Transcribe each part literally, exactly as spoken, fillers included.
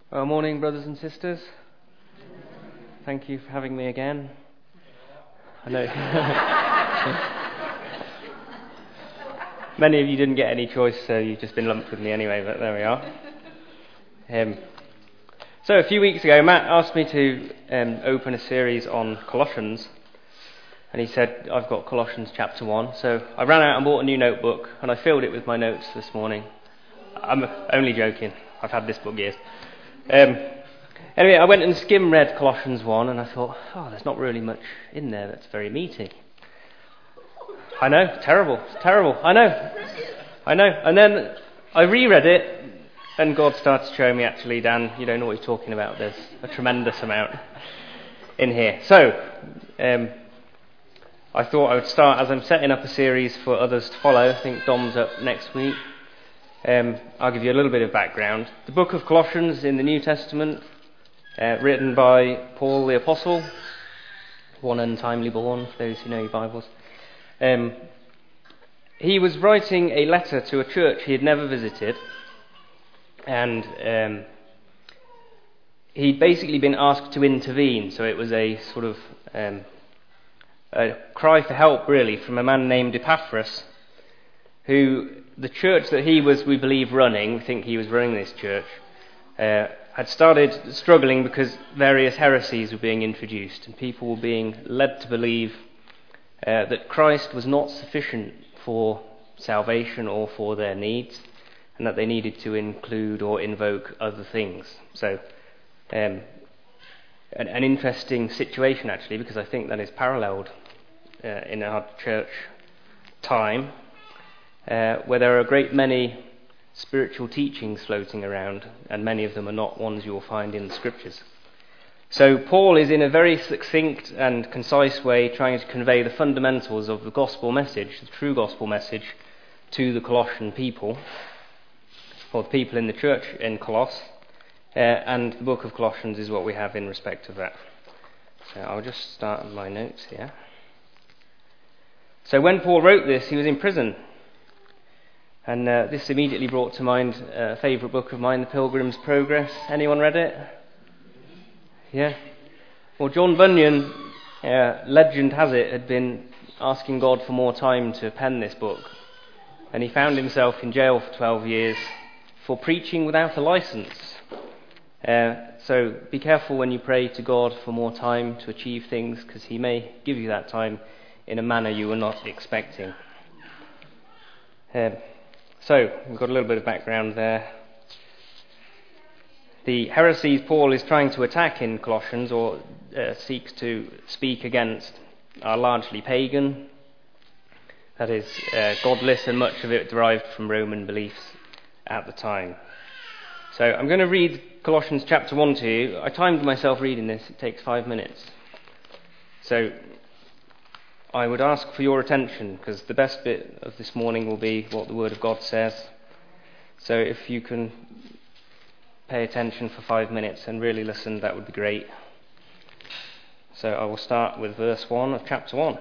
Well, morning, brothers and sisters. Thank you for having me again. I know many of you didn't get any choice, so you've just been lumped with me anyway, but there we are. Um, so a few weeks ago, Matt asked me to um, open a series on Colossians, and he said, I've got Colossians chapter one, so I ran out and bought a new notebook, and I filled it with my notes this morning. I'm only joking, I've had this book years. Um, anyway, I went and skim read Colossians one, and I thought, oh, there's not really much in there that's very meaty. I know, terrible, terrible, I know, I know. And then I reread it, and God started showing me, actually, Dan, you don't know what you're talking about. There's a tremendous amount in here. So, um, I thought I would start, as I'm setting up a series for others to follow. I think Dom's up next week. Um, I'll give you a little bit of background. The book of Colossians in the New Testament, uh, written by Paul the Apostle, one untimely born, for those who know your Bibles. Um, he was writing a letter to a church he had never visited, and um, he'd basically been asked to intervene, so it was a sort of um, a cry for help, really, from a man named Epaphras, who the church that he was, we believe, running, we think he was running this church, uh, had started struggling because various heresies were being introduced, and people were being led to believe uh, that Christ was not sufficient for salvation or for their needs, and that they needed to include or invoke other things. So, um, an, an interesting situation, actually, because I think that is paralleled uh, in our church time, Uh, where there are a great many spiritual teachings floating around, and many of them are not ones you'll find in the scriptures. So Paul is, in a very succinct and concise way, trying to convey the fundamentals of the gospel message, the true gospel message, to the Colossian people, or the people in the church in Colosse, uh, and the book of Colossians is what we have in respect of that. So I'll just start with my notes here. So when Paul wrote this, he was in prison. And uh, this immediately brought to mind a favourite book of mine, The Pilgrim's Progress. Anyone read it? Yeah? Well, John Bunyan, uh, legend has it, had been asking God for more time to pen this book. And he found himself in jail for twelve years for preaching without a licence. Uh, so be careful when you pray to God for more time to achieve things, because he may give you that time in a manner you were not expecting. Uh, So, we've got a little bit of background there. The heresies Paul is trying to attack in Colossians, or uh, seeks to speak against, are largely pagan. That is, uh, godless, and much of it derived from Roman beliefs at the time. So, I'm going to read Colossians chapter one to you. I timed myself reading this. It takes five minutes. So, I would ask for your attention, because the best bit of this morning will be what the Word of God says. So if you can pay attention for five minutes and really listen, that would be great. So I will start with verse one of chapter one.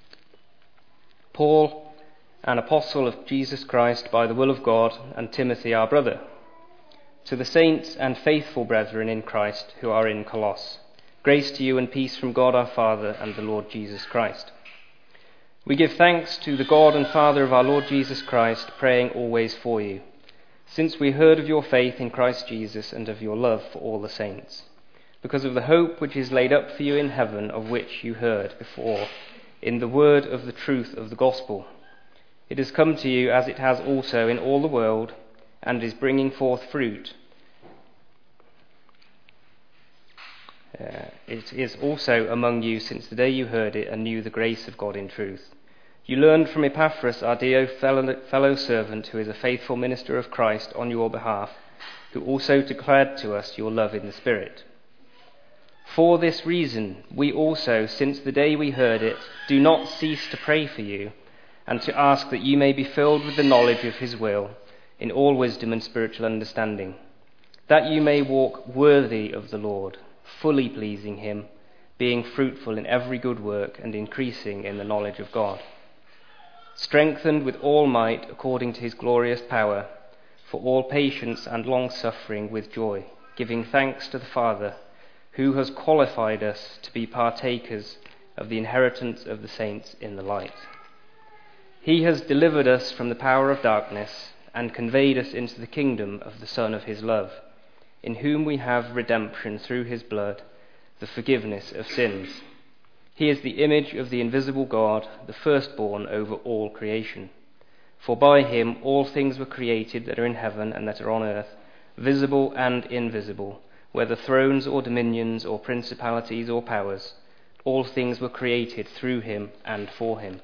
Paul, an apostle of Jesus Christ by the will of God, and Timothy our brother, to the saints and faithful brethren in Christ who are in Colosse, grace to you and peace from God our Father and the Lord Jesus Christ. We give thanks to the God and Father of our Lord Jesus Christ, praying always for you, since we heard of your faith in Christ Jesus and of your love for all the saints, because of the hope which is laid up for you in heaven, of which you heard before, in the word of the truth of the gospel. It has come to you as it has also in all the world, and is bringing forth fruit. Uh, it is also among you since the day you heard it and knew the grace of God in truth. You learned from Epaphras, our dear fellow, fellow servant, who is a faithful minister of Christ on your behalf, who also declared to us your love in the Spirit. For this reason, we also, since the day we heard it, do not cease to pray for you, and to ask that you may be filled with the knowledge of his will, in all wisdom and spiritual understanding, that you may walk worthy of the Lord, fully pleasing him, being fruitful in every good work and increasing in the knowledge of God, strengthened with all might according to his glorious power, for all patience and long-suffering with joy, giving thanks to the Father, who has qualified us to be partakers of the inheritance of the saints in the light. He has delivered us from the power of darkness and conveyed us into the kingdom of the Son of his love, in whom we have redemption through his blood, the forgiveness of sins. He is the image of the invisible God, the firstborn over all creation. For by him all things were created that are in heaven and that are on earth, visible and invisible, whether thrones or dominions or principalities or powers. All things were created through him and for him.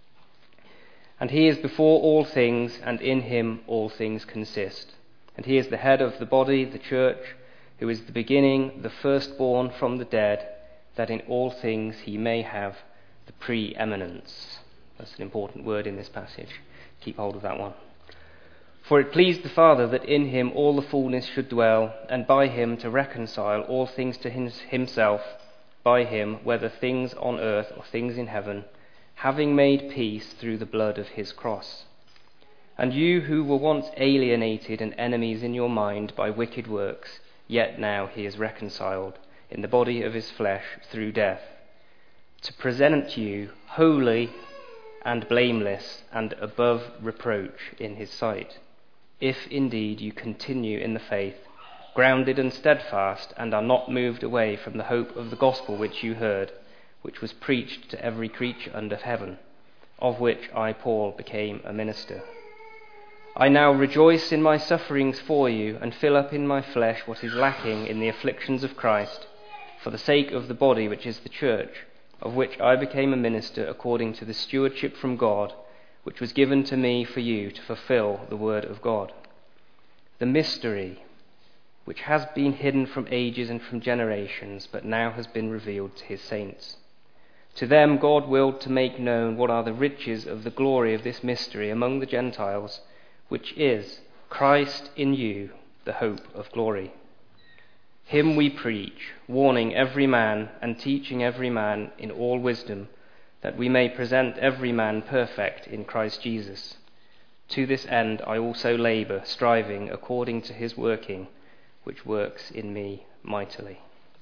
And he is before all things, and in him all things consist. And he is the head of the body, the church, who is the beginning, the firstborn from the dead, that in all things he may have the preeminence. That's an important word in this passage. Keep hold of that one. For it pleased the Father that in him all the fullness should dwell, and by him to reconcile all things to himself, by him, whether things on earth or things in heaven, having made peace through the blood of his cross. And you who were once alienated and enemies in your mind by wicked works, yet now he is reconciled in the body of his flesh through death, to present you holy and blameless and above reproach in his sight, if indeed you continue in the faith, grounded and steadfast, and are not moved away from the hope of the gospel which you heard, which was preached to every creature under heaven, of which I, Paul, became a minister. I now rejoice in my sufferings for you, and fill up in my flesh what is lacking in the afflictions of Christ, for the sake of the body which is the church, of which I became a minister according to the stewardship from God, which was given to me for you to fulfill the word of God. The mystery, which has been hidden from ages and from generations, but now has been revealed to his saints. To them God willed to make known what are the riches of the glory of this mystery among the Gentiles, which is Christ in you, the hope of glory. Him we preach, warning every man and teaching every man in all wisdom, that we may present every man perfect in Christ Jesus. To this end I also labour, striving according to his working, which works in me mightily.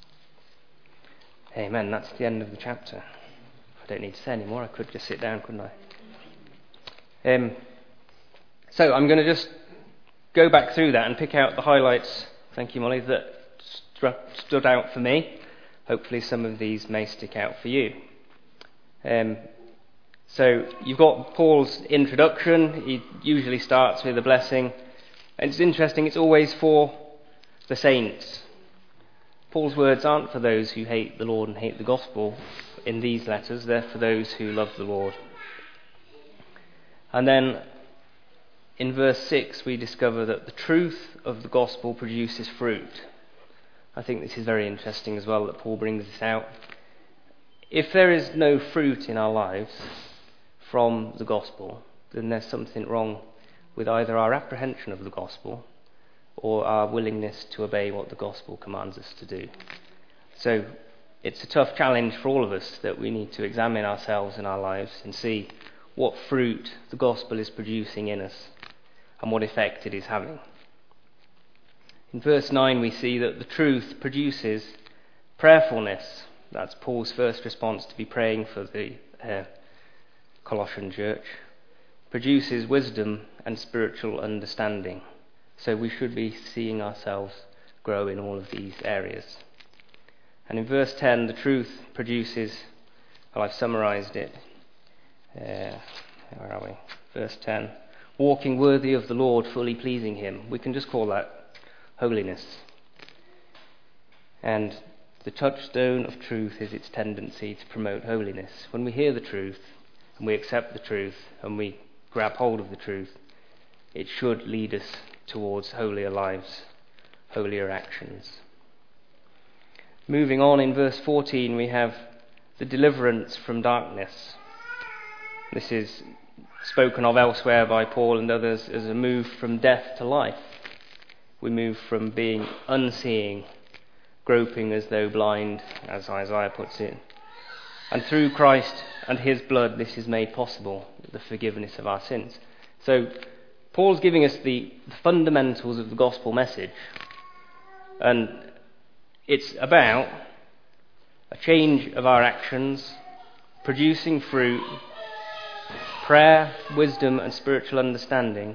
Amen. That's the end of the chapter. I don't need to say any more. I could just sit down, couldn't I? Um, so I'm going to just go back through that and pick out the highlights, thank you, Molly, that struck, stood out for me. Hopefully some of these may stick out for you. Um, so you've got Paul's introduction. He usually starts with a blessing. And it's interesting, it's always for the saints. Paul's words aren't for those who hate the Lord and hate the gospel in these letters. They're for those who love the Lord. And then in verse six we discover that the truth of the gospel produces fruit. I think this is very interesting as well that Paul brings this out. If there is no fruit in our lives from the gospel, then there's something wrong with either our apprehension of the gospel or our willingness to obey what the gospel commands us to do. So it's a tough challenge for all of us that we need to examine ourselves in our lives and see what fruit the gospel is producing in us and what effect it is having. In verse nine we see that the truth produces prayerfulness. That's Paul's first response to be praying for the uh, Colossian church. Produces wisdom and spiritual understanding. So we should be seeing ourselves grow in all of these areas. And in verse ten, the truth produces, well, I've summarised it. Uh, where are we? Verse ten. Walking worthy of the Lord, fully pleasing him. We can just call that holiness. And the touchstone of truth is its tendency to promote holiness. When we hear the truth, and we accept the truth, and we grab hold of the truth, it should lead us towards holier lives, holier actions. Moving on, in verse fourteen we have the deliverance from darkness. This is spoken of elsewhere by Paul and others as a move from death to life. We move from being unseeing, groping as though blind, as Isaiah puts it. And through Christ and his blood this is made possible, the forgiveness of our sins. So Paul's giving us the fundamentals of the gospel message. And it's about a change of our actions, producing fruit, prayer, wisdom and spiritual understanding.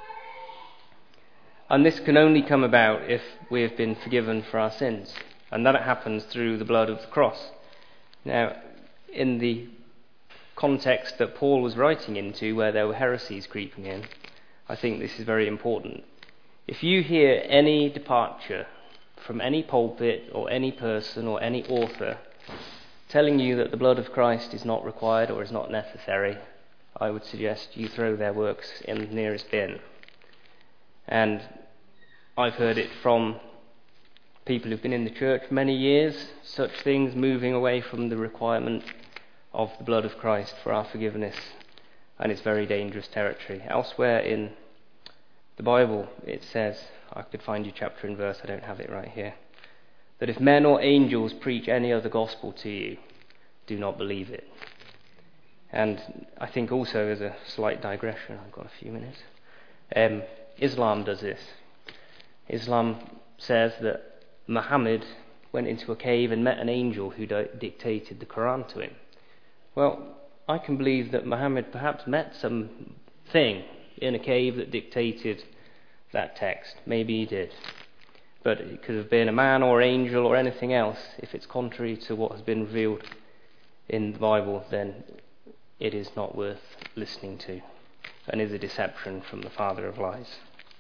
And this can only come about if we have been forgiven for our sins. And that happens through the blood of the cross. Now, in the context that Paul was writing into, where there were heresies creeping in, I think this is very important. If you hear any departure from any pulpit or any person or any author telling you that the blood of Christ is not required or is not necessary, I would suggest you throw their works in the nearest bin. And I've heard it from people who've been in the church many years, such things, moving away from the requirement of the blood of Christ for our forgiveness, and it's very dangerous territory. Elsewhere in the Bible it says, I could find you chapter and verse, I don't have it right here, that if men or angels preach any other gospel to you, do not believe it. And I think also, as a slight digression, I've got a few minutes, um, Islam does this. Islam says that Muhammad went into a cave and met an angel who di- dictated the Quran to him. Well, I can believe that Muhammad perhaps met some thing in a cave that dictated that text. Maybe he did. But it could have been a man or angel or anything else. If it's contrary to what has been revealed in the Bible, then it is not worth listening to and is a deception from the father of lies.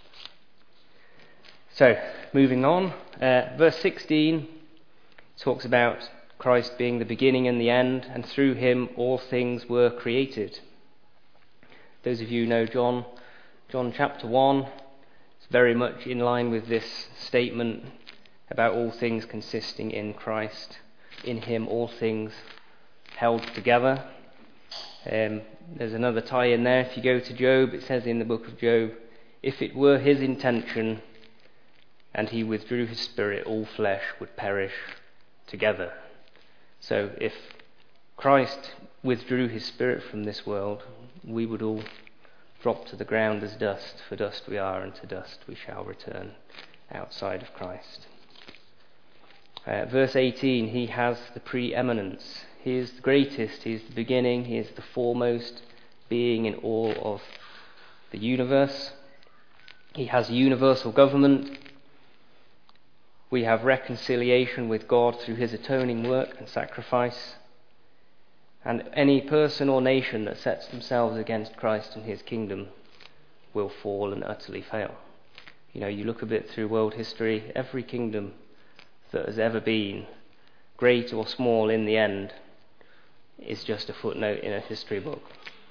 So, moving on, uh, verse sixteen talks about Christ being the beginning and the end, and through him all things were created. Those of you who know John, John chapter one, it's very much in line with this statement about all things consisting in Christ. In him all things held together. Um, there's another tie in there. If you go to Job, it says in the book of Job, if it were his intention and he withdrew his spirit, all flesh would perish together. So if Christ withdrew his spirit from this world, we would all drop to the ground as dust. For dust we are, and to dust we shall return outside of Christ. Uh, verse eighteen, he has the preeminence. He is the greatest, he is the beginning, he is the foremost being in all of the universe. He has universal government. We have reconciliation with God through his atoning work and sacrifice. And any person or nation that sets themselves against Christ and his kingdom will fall and utterly fail. You know, you look a bit through world history, every kingdom that has ever been, great or small in the end, is just a footnote in a history book.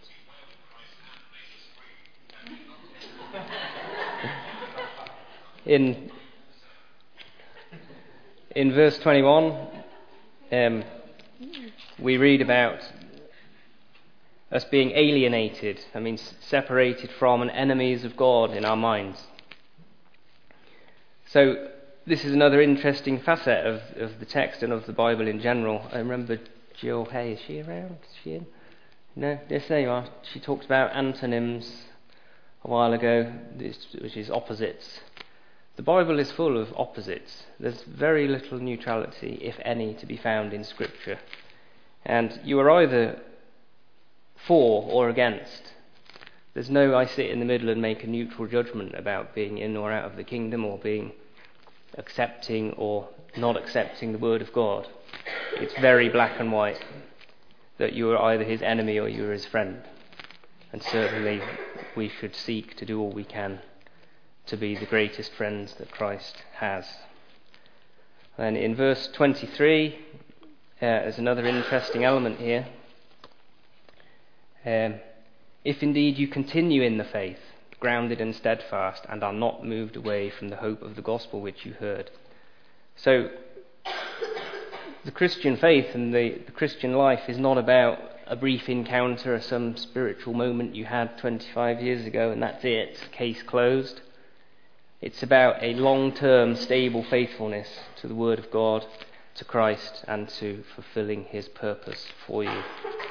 In in verse twenty-one, um, we read about us being alienated, I mean separated from and enemies of God in our minds. So this is another interesting facet of, of the text and of the Bible in general. I remember Jill Hay, is she around? Is she in? No? Yes, there you are. She talked about antonyms a while ago, which is opposites. The Bible is full of opposites. There's very little neutrality, if any, to be found in Scripture. And you are either for or against. There's no I sit in the middle and make a neutral judgment about being in or out of the kingdom, or being accepting or not accepting the word of God. It's very black and white, that you are either his enemy or you are his friend. And certainly we should seek to do all we can to be the greatest friends that Christ has. And in verse twenty-three, uh, there's another interesting element here. Um, if indeed you continue in the faith, grounded and steadfast, and are not moved away from the hope of the gospel which you heard. So the Christian faith and the, the Christian life is not about a brief encounter or some spiritual moment you had twenty-five years ago and that's it, case closed. It's about a long-term, stable faithfulness to the Word of God, to Christ, and to fulfilling his purpose for you.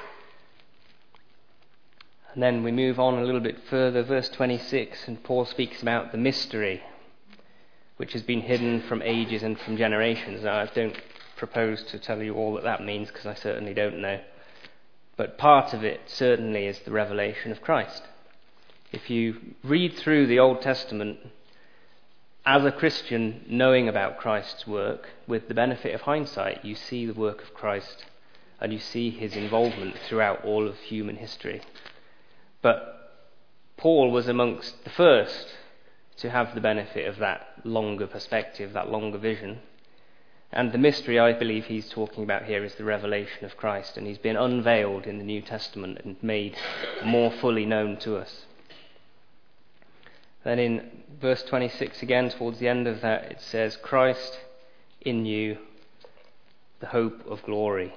And then we move on a little bit further, verse twenty-six, and Paul speaks about the mystery. which has been hidden from ages and from generations. Now, I don't propose to tell you all that that means, because I certainly don't know. But part of it certainly is the revelation of Christ. If you read through the Old Testament as a Christian, knowing about Christ's work, with the benefit of hindsight, you see the work of Christ and you see his involvement throughout all of human history. But Paul was amongst the first to have the benefit of that longer perspective, that longer vision. And the mystery I believe he's talking about here is the revelation of Christ, and he's been unveiled in the New Testament and made more fully known to us. Then in verse twenty-six again, towards the end of that, it says, Christ in you, the hope of glory.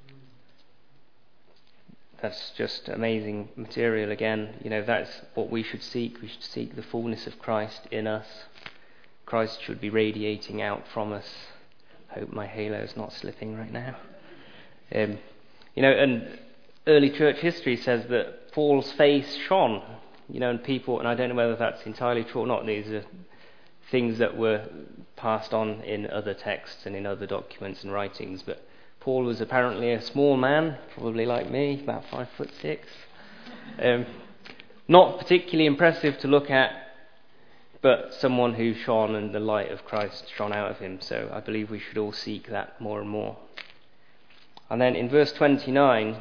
That's just amazing material again. You know, that's what we should seek. We should seek the fullness of Christ in us. Christ should be radiating out from us. I hope my halo's not slipping right now. Um, you know, and early church history says that Paul's face shone. You know, and people, and I don't know whether that's entirely true or not, these are things that were passed on in other texts and in other documents and writings, but Paul was apparently a small man, probably like me, about five foot six. Um, not particularly impressive to look at, but someone who shone and the light of Christ shone out of him. So I believe we should all seek that more and more. And then in verse twenty-nine,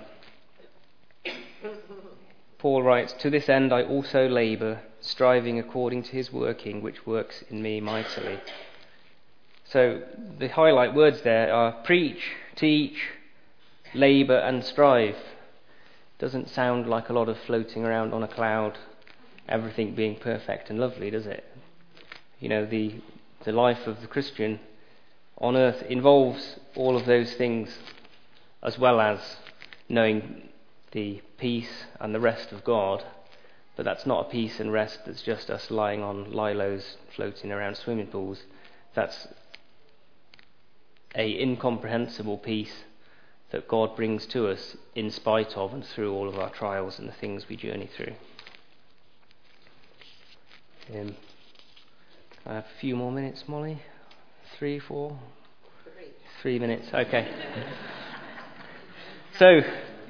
Paul writes, to this end I also labour, striving according to his working, which works in me mightily. So the highlight words there are preach, teach, labour and strive. Doesn't sound like a lot of floating around on a cloud, everything being perfect and lovely, does it? You know, the the life of the Christian on earth involves all of those things, as well as knowing the peace and the rest of God. But that's not a peace and rest that's just us lying on lilos floating around swimming pools. That's a incomprehensible peace that God brings to us in spite of and through all of our trials and the things we journey through. Um, I have a few more minutes, Molly. Three, four? Three. Three minutes, okay. So,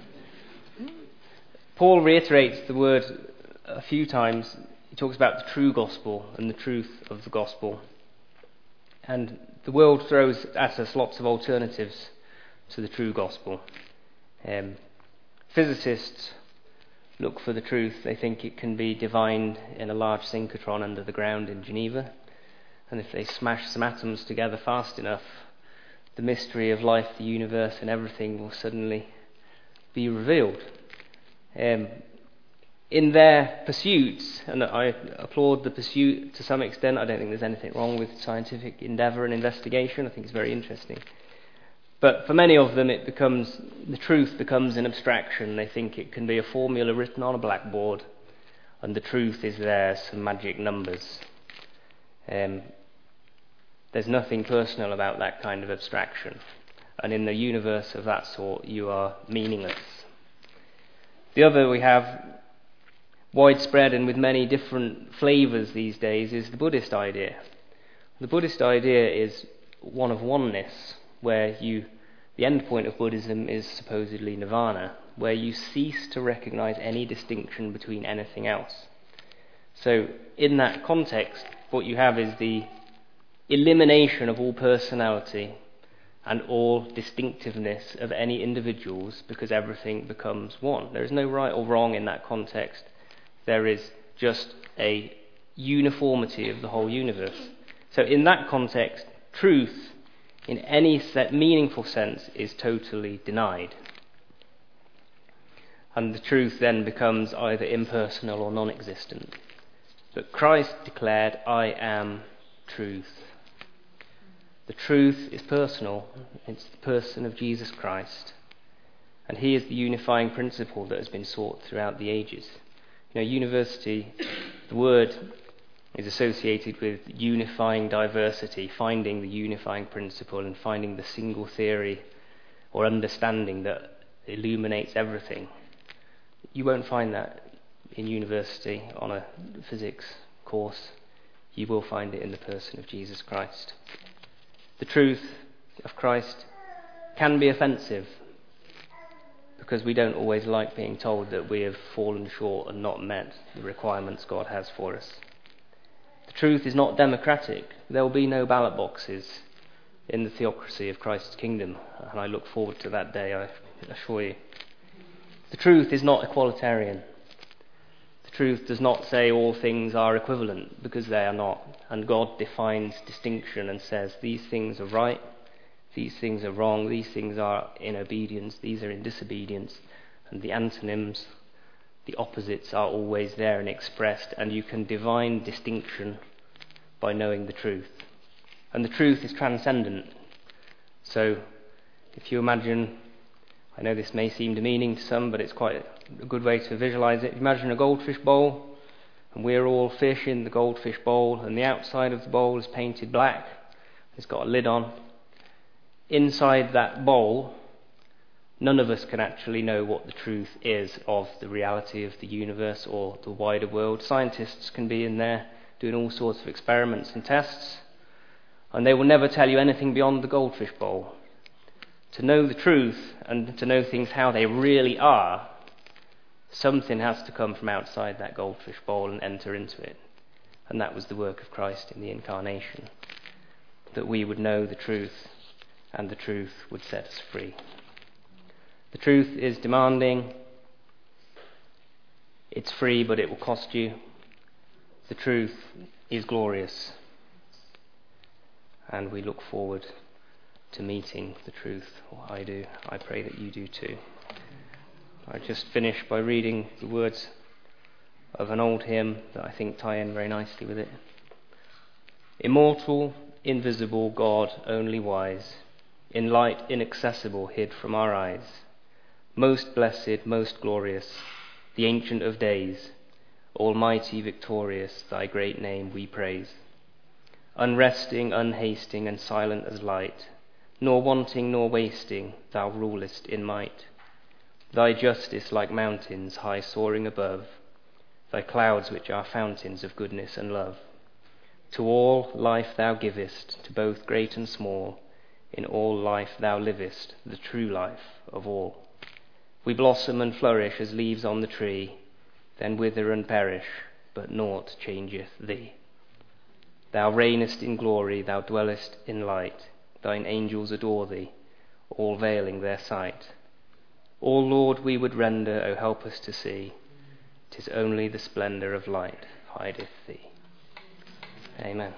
Paul reiterates the word a few times. He talks about the true gospel and the truth of the gospel. And the world throws at us lots of alternatives to the true gospel. Um, physicists look for the truth. They think it can be divined in a large synchrotron under the ground in Geneva. And if they smash some atoms together fast enough, the mystery of life, the universe and everything will suddenly be revealed. Um, in their pursuits, and I applaud the pursuit to some extent, I don't think there's anything wrong with scientific endeavour and investigation. I think it's very interesting. But for many of them, it becomes the truth becomes an abstraction. They think it can be a formula written on a blackboard, and the truth is there, some magic numbers. Um, there's nothing personal about that kind of abstraction, and in the universe of that sort, you are meaningless. The other we have, widespread and with many different flavours these days, is the Buddhist idea. The Buddhist idea is one of oneness, where you, the end point of Buddhism is supposedly nirvana, where you cease to recognise any distinction between anything else. So in that context, what you have is the elimination of all personality and all distinctiveness of any individuals, because everything becomes one. There is no right or wrong in that context. There is just a uniformity of the whole universe. So in that context, truth in any set meaningful sense is totally denied. And the truth then becomes either impersonal or non-existent. But Christ declared, I am truth. The truth is personal. It's the person of Jesus Christ. And he is the unifying principle that has been sought throughout the ages. You know, university, the word is associated with unifying diversity, finding the unifying principle and finding the single theory or understanding that illuminates everything. You won't find that in university on a physics course. you will find it in the person of Jesus Christ. The truth of Christ can be offensive because we don't always like being told that we have fallen short and not met the requirements God has for us. The truth is not democratic. There will be no ballot boxes in the theocracy of Christ's kingdom, and I look forward to that day, I assure you. The truth is not equalitarian. The truth does not say all things are equivalent, because they are not, and God defines distinction and says these things are right, these things are wrong, these things are in obedience, these are in disobedience, and the antonyms, the opposites, are always there and expressed, and you can divine distinction by knowing the truth. And the truth is transcendent. So if you imagine, I know this may seem demeaning to some, but it's quite a good way to visualize it. Imagine a goldfish bowl, and we're all fish in the goldfish bowl, and the outside of the bowl is painted black. It's got a lid on. Inside that bowl, none of us can actually know what the truth is of the reality of the universe or the wider world. Scientists can be in there doing all sorts of experiments and tests, and they will never tell you anything beyond the goldfish bowl. To know the truth and to know things how they really are, something has to come from outside that goldfish bowl and enter into it. And that was the work of Christ in the incarnation, that we would know the truth, and the truth would set us free. The truth is demanding. It's free, but it will cost you. The truth is glorious. And we look forward to meeting the truth. Or I do. I pray that you do too. I just finish by reading the words of an old hymn that I think tie in very nicely with it. Immortal, invisible God, only wise, in light inaccessible hid from our eyes, most blessed, most glorious, the Ancient of Days, almighty, victorious, thy great name we praise. Unresting, unhasting, and silent as light, nor wanting nor wasting, thou rulest in might. Thy justice like mountains high soaring above, thy clouds which are fountains of goodness and love. To all life thou givest, to both great and small, in all life thou livest, the true life of all. We blossom and flourish as leaves on the tree, then wither and perish, but naught changeth thee. Thou reignest in glory, thou dwellest in light, thine angels adore thee, all veiling their sight. All, Lord, we would render, O help us to see, 'tis only the splendour of light hideth thee. Amen.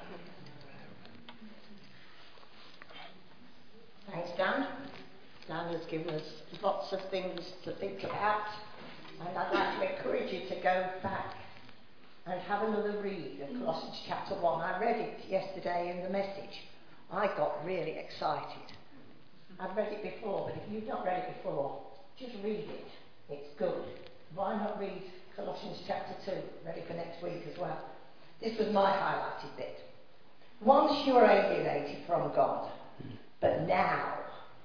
Thanks, Dan. Dan has given us lots of things to think about, and I'd like to encourage you to go back and have another read of Colossians chapter one. I read it yesterday in the message. I got really excited. I've read it before, but if you've not read it before, just read it. It's good. Why not read Colossians chapter two, ready for next week as well? This was my highlighted bit. Once you were alienated from God, but now,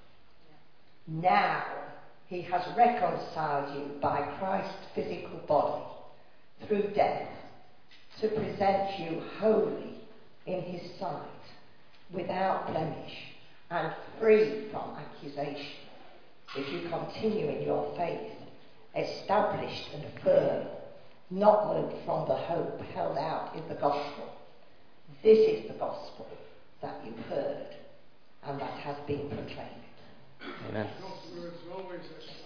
now he has reconciled you by Christ's physical body through death to present you holy in his sight, without blemish and free from accusation, if you continue in your faith, established and firm, not moved from the hope held out in the gospel. This is the gospel that you've heard and that has been proclaimed. Amen.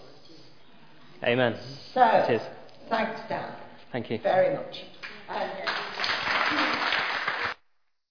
Amen. So, it is. Thanks, Dan. Thank you. Very much. And